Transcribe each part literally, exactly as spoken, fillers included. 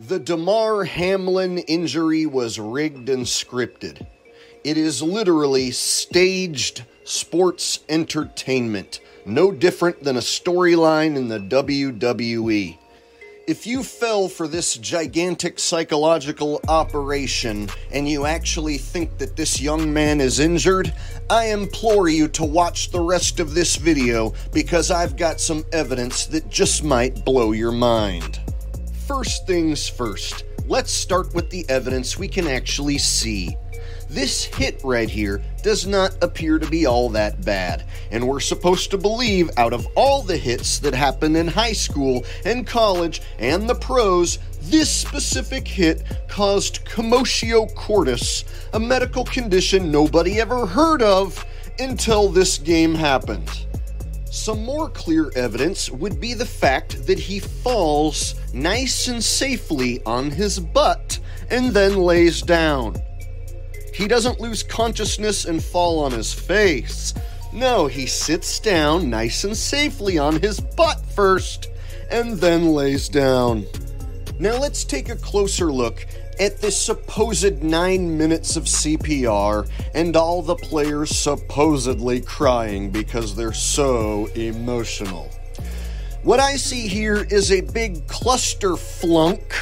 The Damar Hamlin injury was rigged and scripted. It is literally staged sports entertainment, no different than a storyline in the W W E. If you fell for this gigantic psychological operation and you actually think that this young man is injured, I implore you to watch the rest of this video because I've got some evidence that just might blow your mind. First things first, let's start with the evidence we can actually see. This hit right here does not appear to be all that bad, and we're supposed to believe out of all the hits that happened in high school and college and the pros, this specific hit caused commotio cordis, a medical condition nobody ever heard of until this game happened. Some more clear evidence would be the fact that he falls nice and safely on his butt and then lays down. He doesn't lose consciousness and fall on his face. No, he sits down nice and safely on his butt first and then lays down. Now let's take a closer look at this supposed nine minutes of C P R and all the players supposedly crying because they're so emotional. What I see here is a big cluster flunk.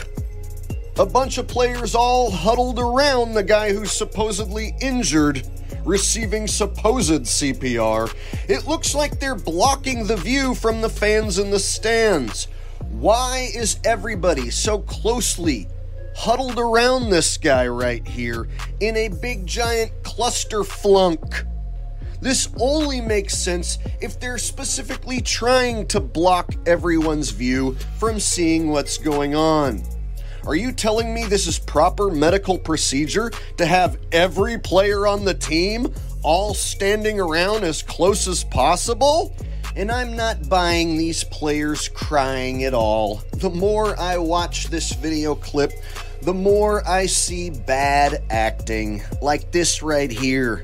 A bunch of players all huddled around the guy who's supposedly injured, receiving supposed C P R. It looks like they're blocking the view from the fans in the stands. Why is everybody so closely huddled around this guy right here in a big giant cluster flunk? This only makes sense if they're specifically trying to block everyone's view from seeing what's going on. Are you telling me this is proper medical procedure to have every player on the team all standing around as close as possible? And I'm not buying these players crying at all. The more I watch this video clip, the more I see bad acting, like this right here.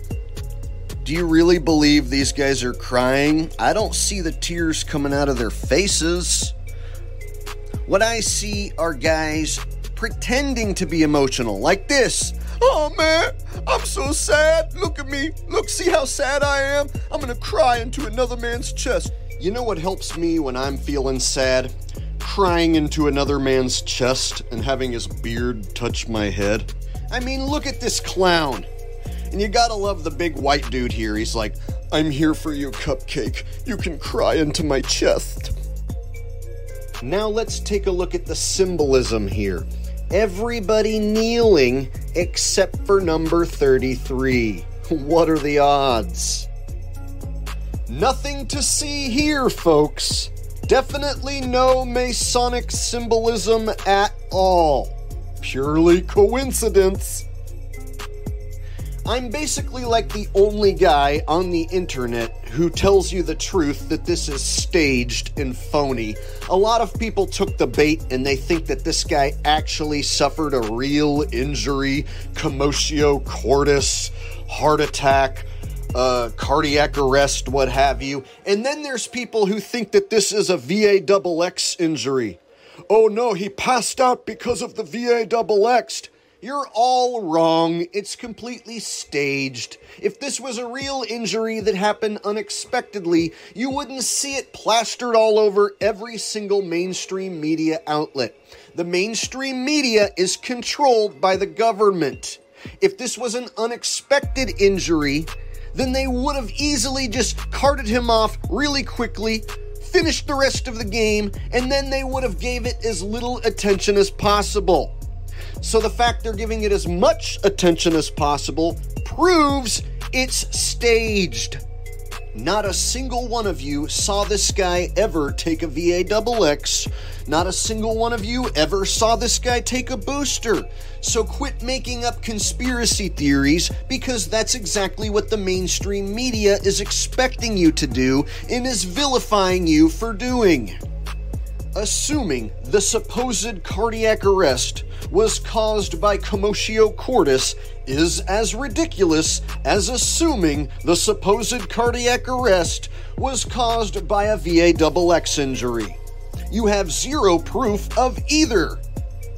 Do you really believe these guys are crying? I don't see the tears coming out of their faces. What I see are guys pretending to be emotional, like this. Oh man, I'm so sad. Look at me. Look, see how sad I am? I'm gonna cry into another man's chest. You know what helps me when I'm feeling sad? Crying into another man's chest and having his beard touch my head. I mean, look at this clown. And you gotta love the big white dude here. He's like, I'm here for you, Cupcake. You can cry into my chest. Now let's take a look at the symbolism here. Everybody kneeling except for number thirty-three. What are the odds? Nothing to see here, folks. Definitely no Masonic symbolism at all. Purely coincidence. I'm basically like the only guy on the internet who tells you the truth that this is staged and phony. A lot of people took the bait and they think that this guy actually suffered a real injury, commotio cordis, heart attack, uh, cardiac arrest, what have you. And then there's people who think that this is a V A X X injury. Oh no, he passed out because of the V A X X. You're all wrong. It's completely staged. If this was a real injury that happened unexpectedly, you wouldn't see it plastered all over every single mainstream media outlet. The mainstream media is controlled by the government. If this was an unexpected injury, then they would have easily just carted him off really quickly, finished the rest of the game, and then they would have gave it as little attention as possible. So the fact they're giving it as much attention as possible proves it's staged. Not a single one of you saw this guy ever take a V A X X. Not a single one of you ever saw this guy take a booster. So quit making up conspiracy theories, because that's exactly what the mainstream media is expecting you to do and is vilifying you for doing. Assuming the supposed cardiac arrest was caused by commotio cordis is as ridiculous as assuming the supposed cardiac arrest was caused by a V A X X injury. You have zero proof of either.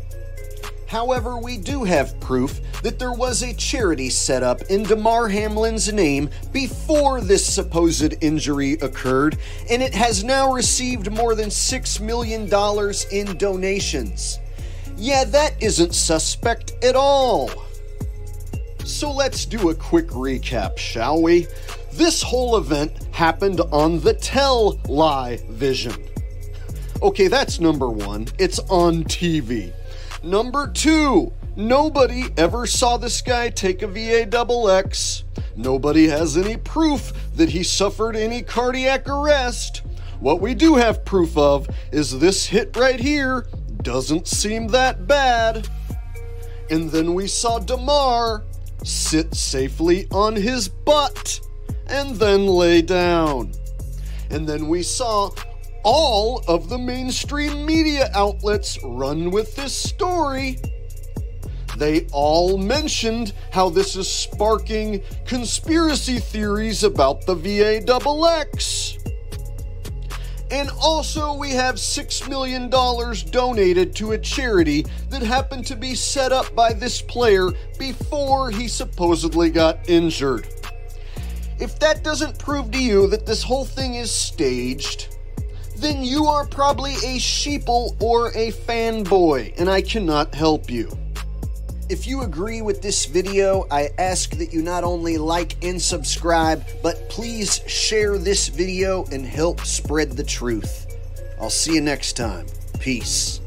However, we do have proof that there was a charity set up in Damar Hamlin's name before this supposed injury occurred, and it has now received more than six million dollars in donations. Yeah, that isn't suspect at all. So let's do a quick recap, shall we? This whole event happened on the Tell-Lie-Vision. Okay, that's number one. It's on T V. Number two, nobody ever saw this guy take a V A double X. Nobody has any proof that he suffered any cardiac arrest. What we do have proof of is this hit right here doesn't seem that bad. And then we saw Damar sit safely on his butt and then lay down. And then we saw all of the mainstream media outlets run with this story. They all mentioned how this is sparking conspiracy theories about the V A double X. And also we have six million dollars donated to a charity that happened to be set up by this player before he supposedly got injured. If that doesn't prove to you that this whole thing is staged, then you are probably a sheeple or a fanboy, and I cannot help you. If you agree with this video, I ask that you not only like and subscribe, but please share this video and help spread the truth. I'll see you next time. Peace.